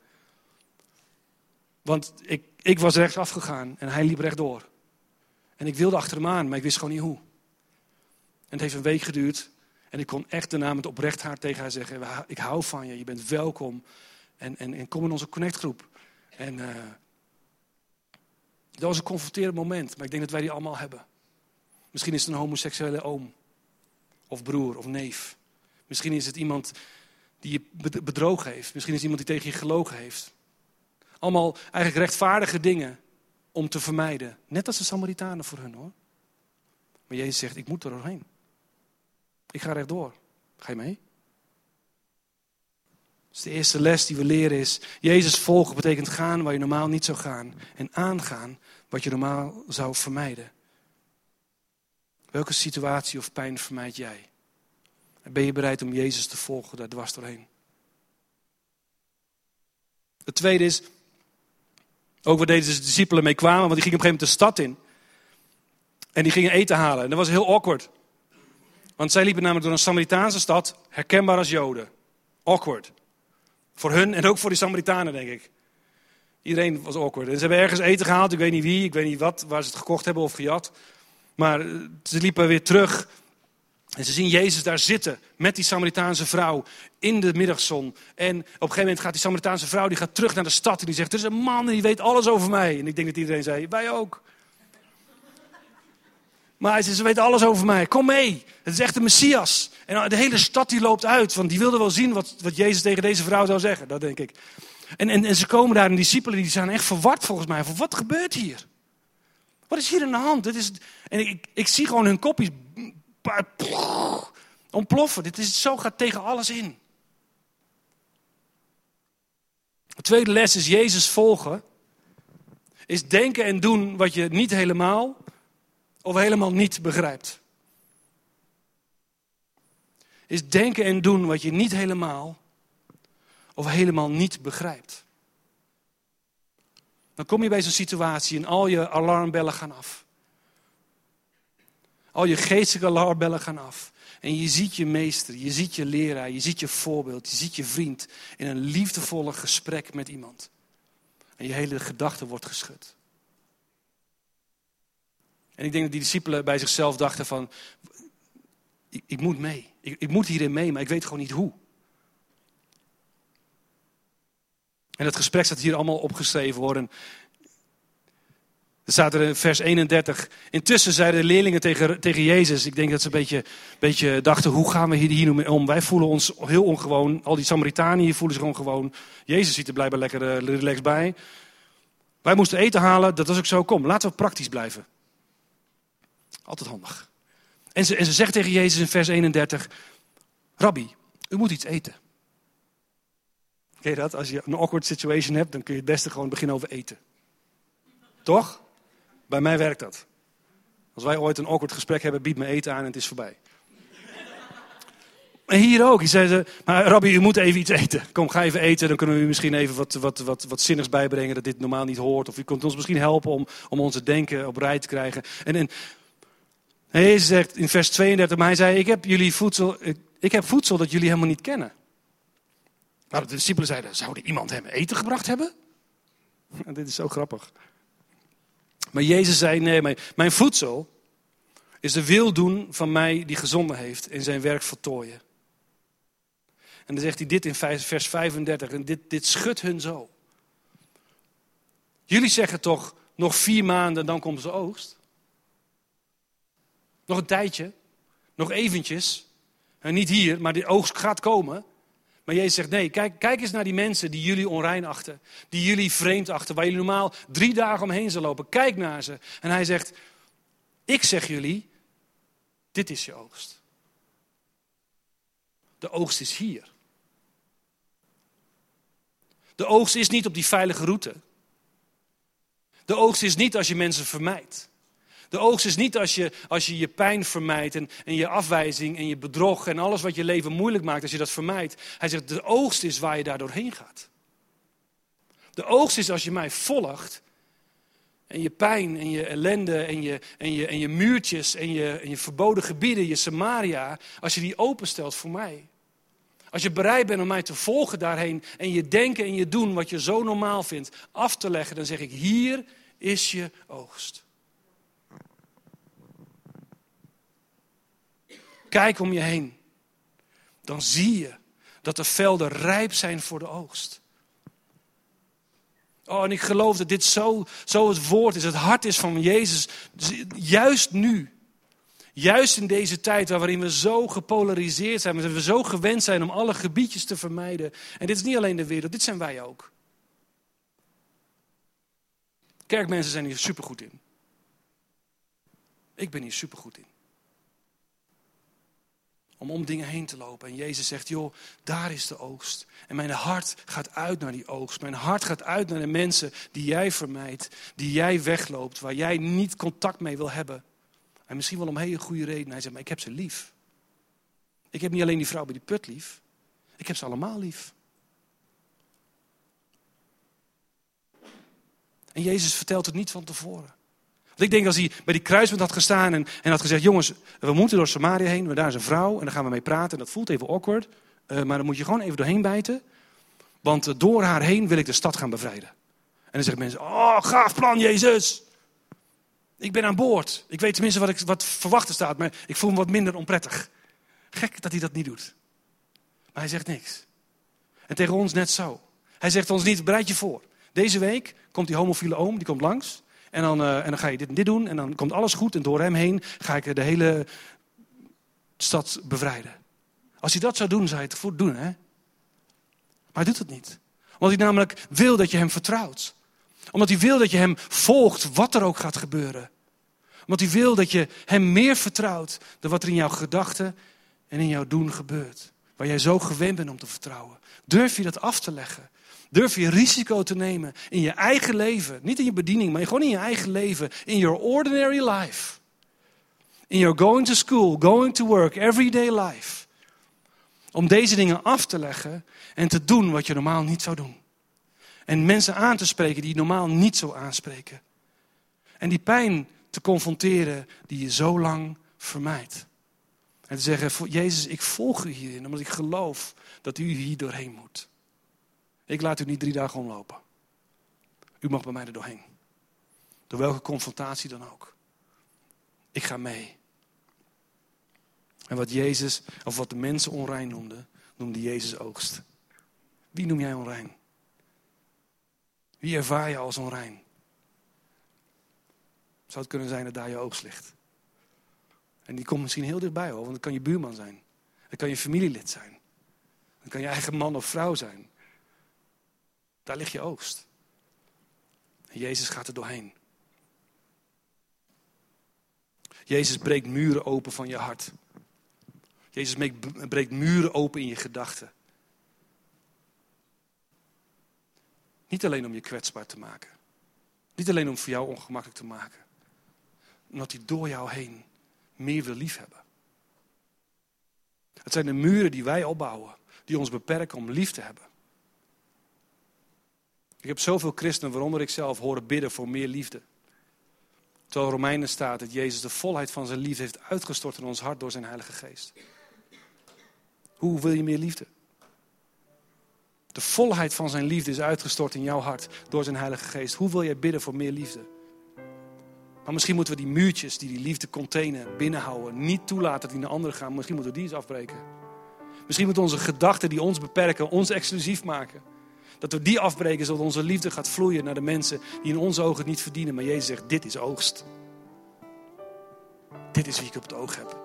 Want ik, ik was rechtsaf gegaan en hij liep rechtdoor. En ik wilde achter hem aan, maar ik wist gewoon niet hoe. En het heeft een week geduurd. En ik kon echt daarna met oprecht hart tegen haar zeggen, ik hou van je, je bent welkom. En, en, en kom in onze connectgroep. En uh, dat was een confronterend moment, maar ik denk dat wij die allemaal hebben. Misschien is het een homoseksuele oom. Of broer of neef. Misschien is het iemand die je bedrogen heeft. Misschien is het iemand die tegen je gelogen heeft. Allemaal eigenlijk rechtvaardige dingen om te vermijden. Net als de Samaritanen voor hun hoor. Maar Jezus zegt, ik moet er doorheen. Ik ga rechtdoor. Ga je mee? Dus de eerste les die we leren is, Jezus volgen betekent gaan waar je normaal niet zou gaan. En aangaan wat je normaal zou vermijden. Welke situatie of pijn vermijd jij? En ben je bereid om Jezus te volgen daar dwars doorheen? Het tweede is, ook waar deze discipelen mee kwamen, want die gingen op een gegeven moment de stad in. En die gingen eten halen. En dat was heel awkward. Want zij liepen namelijk door een Samaritaanse stad, herkenbaar als Joden. Awkward. Voor hun en ook voor die Samaritanen, denk ik. Iedereen was awkward. En ze hebben ergens eten gehaald, ik weet niet wie, ik weet niet wat, waar ze het gekocht hebben of gejat. Maar ze liepen weer terug. En ze zien Jezus daar zitten met die Samaritaanse vrouw in de middagzon. En op een gegeven moment gaat die Samaritaanse vrouw die gaat terug naar de stad. En die zegt, er is een man en die weet alles over mij. En ik denk dat iedereen zei, wij ook. Maar hij zei, ze weten alles over mij. Kom mee. Het is echt de Messias. En de hele stad die loopt uit. Want die wilde wel zien wat, wat Jezus tegen deze vrouw zou zeggen. Dat denk ik. En, en, en ze komen daar en die discipelen die zijn echt verward volgens mij. Van, wat gebeurt hier? Wat is hier aan de hand? Dit is, en ik, ik zie gewoon hun kopjes ontploffen. Dit is, zo gaat tegen alles in. De tweede les is Jezus volgen. Is denken en doen wat je niet helemaal of helemaal niet begrijpt. Is denken en doen wat je niet helemaal of helemaal niet begrijpt. Dan kom je bij zo'n situatie en al je alarmbellen gaan af. Al je geestelijke alarmbellen gaan af. En je ziet je meester, je ziet je leraar, je ziet je voorbeeld, je ziet je vriend in een liefdevolle gesprek met iemand. En je hele gedachte wordt geschud. En ik denk dat die discipelen bij zichzelf dachten van, ik, ik moet mee. Ik, ik moet hierin mee, maar ik weet gewoon niet hoe. En dat gesprek staat hier allemaal opgeschreven worden. Er staat er in vers eenendertig. Intussen zeiden de leerlingen tegen, tegen Jezus. Ik denk dat ze een beetje, beetje dachten, hoe gaan we hier, hier nu mee om? Wij voelen ons heel ongewoon. Al die Samaritanen hier voelen zich ongewoon. Jezus ziet er blijkbaar lekker uh, relaxed bij. Wij moesten eten halen, dat was ook zo. Kom, laten we praktisch blijven. Altijd handig. En ze, en ze zegt tegen Jezus in vers eenendertig. Rabbi, u moet iets eten. Ken je dat? Als je een awkward situation hebt, dan kun je het beste gewoon beginnen over eten. Toch? Bij mij werkt dat. Als wij ooit een awkward gesprek hebben, bied me eten aan en het is voorbij. En hier ook. Hij zei, maar Rabbi, u moet even iets eten. Kom, ga even eten. Dan kunnen we u misschien even wat, wat, wat, wat zinnigs bijbrengen dat dit normaal niet hoort. Of u kunt ons misschien helpen om, om onze denken op rij te krijgen. En, en Jezus zegt in vers tweeëndertig, maar hij zei, ik heb jullie voedsel, ik heb voedsel dat jullie helemaal niet kennen. Maar de discipelen zeiden, zou er iemand hem eten gebracht hebben? En dit is zo grappig. Maar Jezus zei, nee, maar mijn voedsel is de wil doen van mij die gezonden heeft en zijn werk voltooien. En dan zegt hij dit in vers vijfendertig en dit, dit schudt hun zo. Jullie zeggen toch, nog vier maanden dan komt de oogst. Nog een tijdje, nog eventjes. En niet hier, maar de oogst gaat komen. Maar Jezus zegt, nee, kijk, kijk eens naar die mensen die jullie onrein achten. Die jullie vreemd achten, waar jullie normaal drie dagen omheen zullen lopen. Kijk naar ze. En hij zegt, ik zeg jullie, dit is je oogst. De oogst is hier. De oogst is niet op die veilige route. De oogst is niet als je mensen vermijdt. De oogst is niet als je als je, je pijn vermijdt en, en je afwijzing en je bedrog en alles wat je leven moeilijk maakt als je dat vermijdt. Hij zegt, de oogst is waar je daar doorheen gaat. De oogst is als je mij volgt en je pijn en je ellende en je, en je, en je muurtjes en je, en je verboden gebieden, je Samaria, als je die openstelt voor mij. Als je bereid bent om mij te volgen daarheen en je denken en je doen wat je zo normaal vindt af te leggen, dan zeg ik, hier is je oogst. Kijk om je heen. Dan zie je dat de velden rijp zijn voor de oogst. Oh, en ik geloof dat dit zo, zo het woord is, het hart is van Jezus. Juist nu. Juist in deze tijd waarin we zo gepolariseerd zijn. Waarin we zo gewend zijn om alle gebiedjes te vermijden. En dit is niet alleen de wereld, dit zijn wij ook. Kerkmensen zijn hier supergoed in. Ik ben hier supergoed in. Om om dingen heen te lopen. En Jezus zegt, joh, daar is de oogst. En mijn hart gaat uit naar die oogst. Mijn hart gaat uit naar de mensen die jij vermijdt. Die jij wegloopt. Waar jij niet contact mee wil hebben. En misschien wel om hele goede reden. Hij zegt, maar ik heb ze lief. Ik heb niet alleen die vrouw bij die put lief. Ik heb ze allemaal lief. En Jezus vertelt het niet van tevoren. Want ik denk als hij bij die kruispunt had gestaan en, en had gezegd, jongens, we moeten door Samaria heen, daar is een vrouw en daar gaan we mee praten. En dat voelt even awkward, uh, maar dan moet je gewoon even doorheen bijten. Want uh, door haar heen wil ik de stad gaan bevrijden. En dan zeggen mensen, oh, gaaf plan, Jezus. Ik ben aan boord. Ik weet tenminste wat, ik, wat verwachten staat, maar ik voel me wat minder onprettig. Gek dat hij dat niet doet. Maar hij zegt niks. En tegen ons net zo. Hij zegt ons niet, bereid je voor. Deze week komt die homofiele oom, die komt langs. En dan, uh, en dan ga je dit en dit doen. En dan komt alles goed. En door hem heen ga ik de hele stad bevrijden. Als hij dat zou doen, zou hij het goed doen. Hè? Maar hij doet het niet. Omdat hij namelijk wil dat je hem vertrouwt. Omdat hij wil dat je hem volgt, wat er ook gaat gebeuren. Omdat hij wil dat je hem meer vertrouwt dan wat er in jouw gedachten en in jouw doen gebeurt. Waar jij zo gewend bent om te vertrouwen. Durf je dat af te leggen? Durf je risico te nemen in je eigen leven? Niet in je bediening, maar gewoon in je eigen leven. In your ordinary life. In your going to school, going to work, everyday life. Om deze dingen af te leggen en te doen wat je normaal niet zou doen. En mensen aan te spreken die je normaal niet zou aanspreken. En die pijn te confronteren die je zo lang vermijdt. En te zeggen, Jezus, ik volg u hierin, omdat ik geloof dat u hier doorheen moet. Ik laat u niet drie dagen omlopen. U mag bij mij er doorheen. Door welke confrontatie dan ook. Ik ga mee. En wat Jezus, of wat de mensen onrein noemden, noemde Jezus oogst. Wie noem jij onrein? Wie ervaar je als onrein? Zou het kunnen zijn dat daar je oogst ligt? En die komt misschien heel dichtbij hoor, want het kan je buurman zijn. Het kan je familielid zijn. Het kan je eigen man of vrouw zijn. Daar ligt je oogst. En Jezus gaat er doorheen. Jezus breekt muren open van je hart. Jezus breekt muren open in je gedachten. Niet alleen om je kwetsbaar te maken. Niet alleen om het voor jou ongemakkelijk te maken. Omdat hij door jou heen meer wil liefhebben. Het zijn de muren die wij opbouwen. Die ons beperken om lief te hebben. Ik heb zoveel christenen, waaronder ik zelf, horen bidden voor meer liefde. Terwijl in Romeinen staat dat Jezus de volheid van zijn liefde heeft uitgestort in ons hart door zijn Heilige Geest. Hoe wil je meer liefde? De volheid van zijn liefde is uitgestort in jouw hart door zijn Heilige Geest. Hoe wil jij bidden voor meer liefde? Maar misschien moeten we die muurtjes die die liefde containen, binnenhouden. Niet toelaten dat die naar anderen gaan. Misschien moeten we die eens afbreken. Misschien moeten onze gedachten die ons beperken, ons exclusief maken. Dat we die afbreken zodat onze liefde gaat vloeien naar de mensen die in onze ogen het niet verdienen. Maar Jezus zegt, dit is oogst. Dit is wie ik op het oog heb.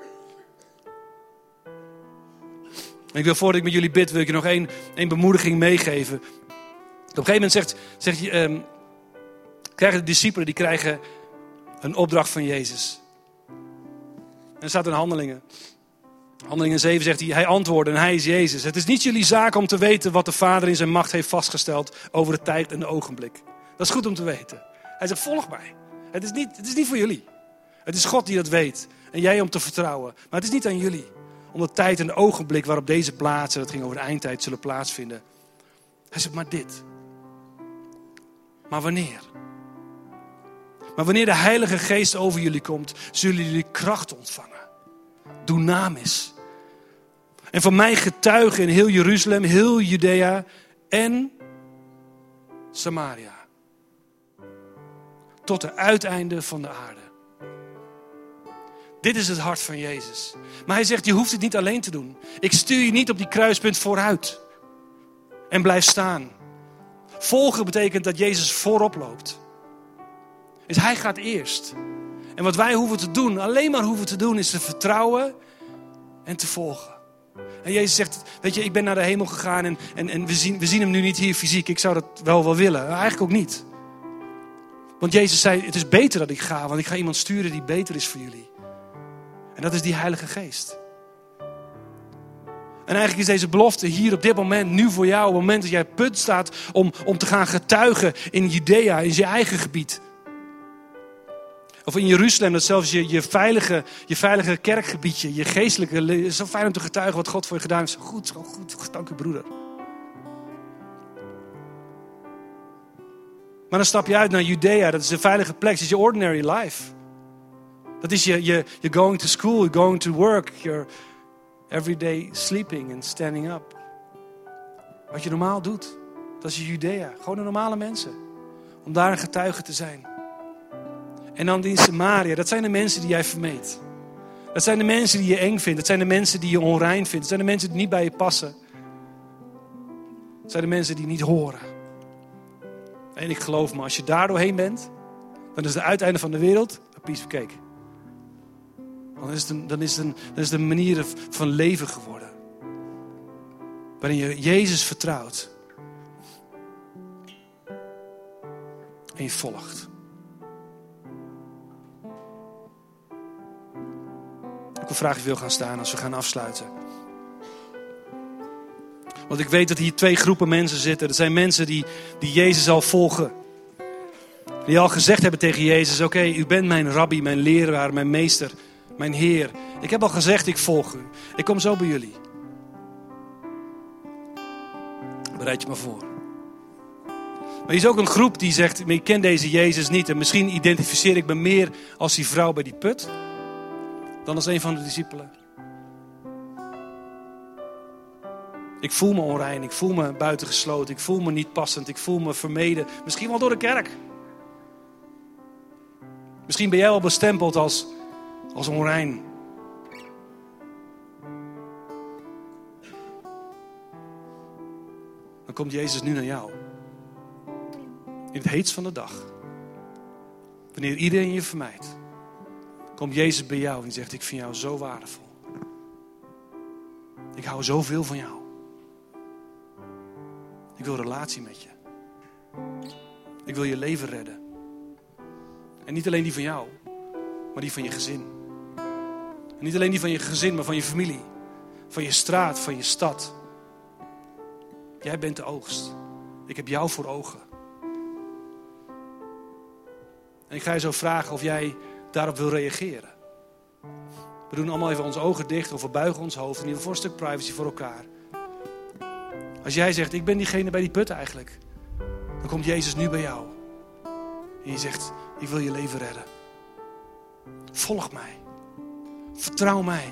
En ik wil voordat ik met jullie bid, wil ik je nog één, één bemoediging meegeven. Op een gegeven moment zegt, zegt je, um, krijgen de discipelen die krijgen een opdracht van Jezus. En er staat in Handelingen. Handelingen zeven zegt hij, hij antwoordde en hij is Jezus. Het is niet jullie zaak om te weten wat de Vader in zijn macht heeft vastgesteld over de tijd en de ogenblik. Dat is goed om te weten. Hij zegt, volg mij. Het is niet, het is niet voor jullie. Het is God die dat weet. En jij om te vertrouwen. Maar het is niet aan jullie. Om de tijd en de ogenblik waarop deze plaatsen, dat ging over de eindtijd, zullen plaatsvinden. Hij zegt, maar dit. Maar wanneer? Maar wanneer de Heilige Geest over jullie komt, zullen jullie kracht ontvangen. Dunamis. En van mij getuigen in heel Jeruzalem, heel Judea en Samaria. Tot de uiteinden van de aarde. Dit is het hart van Jezus. Maar hij zegt, je hoeft het niet alleen te doen. Ik stuur je niet op die kruispunt vooruit. En blijf staan. Volgen betekent dat Jezus voorop loopt. Dus hij gaat eerst. En wat wij hoeven te doen, alleen maar hoeven te doen, is te vertrouwen en te volgen. En Jezus zegt, weet je, ik ben naar de hemel gegaan en, en, en we, zien, we zien hem nu niet hier fysiek. Ik zou dat wel wel willen. Maar eigenlijk ook niet. Want Jezus zei, het is beter dat ik ga, want ik ga iemand sturen die beter is voor jullie. En dat is die Heilige Geest. En eigenlijk is deze belofte hier op dit moment, nu voor jou, op het moment dat jij punt staat om, om te gaan getuigen in Judea, in je eigen gebied. Of in Jeruzalem, dat zelfs je, je, veilige, je veilige kerkgebiedje, je geestelijke, het is zo fijn om te getuigen wat God voor je gedaan heeft. Zo goed, zo goed, dank u broeder. Maar dan stap je uit naar Judea, dat is een veilige plek, dat is je ordinary life. Dat is je, je you're going to school, you're going to work, you're everyday sleeping and standing up. Wat je normaal doet, dat is je Judea. Gewoon de normale mensen. Om daar een getuige te zijn. En dan in Samaria, dat zijn de mensen die jij vermeed. Dat zijn de mensen die je eng vindt. Dat zijn de mensen die je onrein vindt. Dat zijn de mensen die niet bij je passen. Dat zijn de mensen die niet horen. En ik geloof me, als je daar doorheen bent, dan is het uiteinde van de wereld een piece of cake. Dan is het een, dan is het een, dan is het een manier van leven geworden. Waarin je Jezus vertrouwt. En je volgt. Ik wil vragen of je wil gaan staan als we gaan afsluiten. Want ik weet dat hier twee groepen mensen zitten. Dat zijn mensen die, die Jezus al volgen. Die al gezegd hebben tegen Jezus. Oké, okay, u bent mijn rabbi, mijn leraar, mijn meester, mijn Heer. Ik heb al gezegd, ik volg u. Ik kom zo bij jullie. Bereid je maar voor. Maar er is ook een groep die zegt, ik ken deze Jezus niet. En misschien identificeer ik me meer als die vrouw bij die put. Dan als een van de discipelen. Ik voel me onrein, ik voel me buitengesloten, ik voel me niet passend, ik voel me vermeden. Misschien wel door de kerk. Misschien ben jij wel bestempeld als, als onrein. Dan komt Jezus nu naar jou. In het heetst van de dag. Wanneer iedereen je vermijdt. Komt Jezus bij jou en zegt, ik vind jou zo waardevol. Ik hou zoveel van jou. Ik wil relatie met je. Ik wil je leven redden. En niet alleen die van jou, maar die van je gezin. En niet alleen die van je gezin, maar van je familie. Van je straat, van je stad. Jij bent de oogst. Ik heb jou voor ogen. En ik ga je zo vragen of jij daarop wil reageren. We doen allemaal even onze ogen dicht of we buigen ons hoofd. In ieder geval voor een stuk privacy voor elkaar. Als jij zegt, ik ben diegene bij die put eigenlijk. Dan komt Jezus nu bij jou. En je zegt, ik wil je leven redden. Volg mij. Vertrouw mij.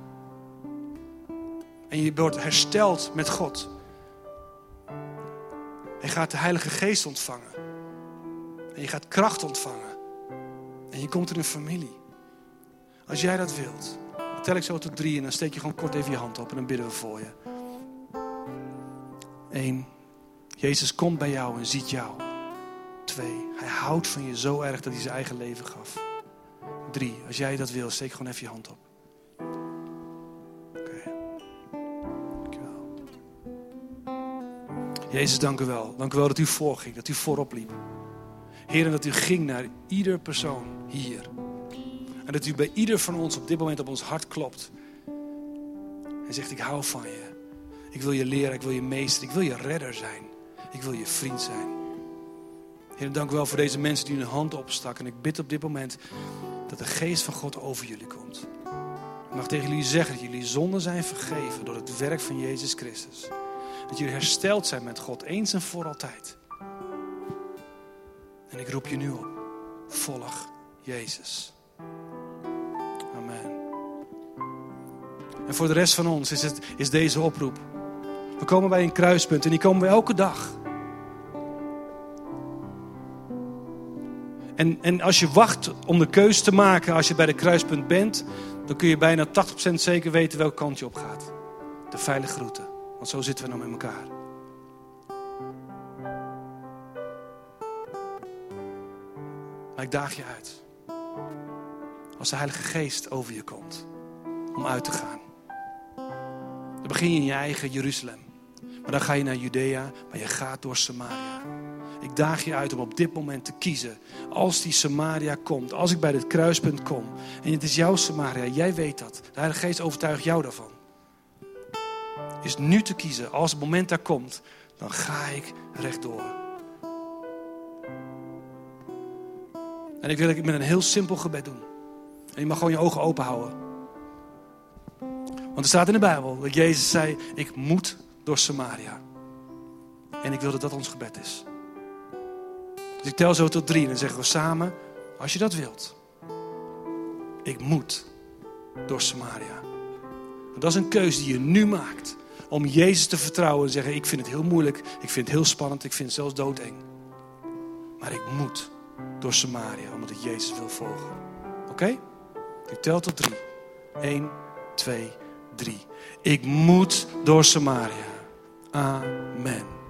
En je wordt hersteld met God. En je gaat de Heilige Geest ontvangen. En je gaat kracht ontvangen. En je komt in een familie. Als jij dat wilt, dan tel ik zo tot drie en dan steek je gewoon kort even je hand op en dan bidden we voor je. Eén, Jezus komt bij jou en ziet jou. Twee, hij houdt van je zo erg dat hij zijn eigen leven gaf. Drie, als jij dat wil, steek gewoon even je hand op. Oké. Okay. Dankjewel. Jezus, dank u wel. Dank u wel dat u voorging, dat u voorop liep. Heer, en dat u ging naar ieder persoon hier. En dat u bij ieder van ons op dit moment op ons hart klopt. En zegt, ik hou van je. Ik wil je leren, ik wil je meester, ik wil je redder zijn. Ik wil je vriend zijn. Heer, dank u wel voor deze mensen die hun hand opstaken. En ik bid op dit moment dat de geest van God over jullie komt. Ik mag tegen jullie zeggen dat jullie zonden zijn vergeven door het werk van Jezus Christus. Dat jullie hersteld zijn met God, eens en voor altijd. En ik roep je nu op. Volg Jezus. Amen. En voor de rest van ons is, het, is deze oproep. We komen bij een kruispunt en die komen we elke dag. En, en als je wacht om de keuze te maken, als je bij de kruispunt bent, dan kun je bijna tachtig procent zeker weten welke kant je op gaat. De veilige route. Want zo zitten we nou met elkaar. Maar ik daag je uit. Als de Heilige Geest over je komt. Om uit te gaan. Dan begin je in je eigen Jeruzalem. Maar dan ga je naar Judea. Maar je gaat door Samaria. Ik daag je uit om op dit moment te kiezen. Als die Samaria komt. Als ik bij dit kruispunt kom. En het is jouw Samaria. Jij weet dat. De Heilige Geest overtuigt jou daarvan. Is nu te kiezen. Als het moment daar komt. Dan ga ik rechtdoor. En ik wil het met een heel simpel gebed doen. En je mag gewoon je ogen open houden. Want er staat in de Bijbel dat Jezus zei, ik moet door Samaria. En ik wil dat dat ons gebed is. Dus ik tel zo tot drie en dan zeggen we samen, als je dat wilt. Ik moet door Samaria. Want dat is een keuze die je nu maakt. Om Jezus te vertrouwen en zeggen, ik vind het heel moeilijk. Ik vind het heel spannend. Ik vind het zelfs doodeng. Maar ik moet door Samaria, omdat ik Jezus wil volgen. Oké? Okay? Ik tel tot drie. Eén, twee, drie. Ik moet door Samaria. Amen.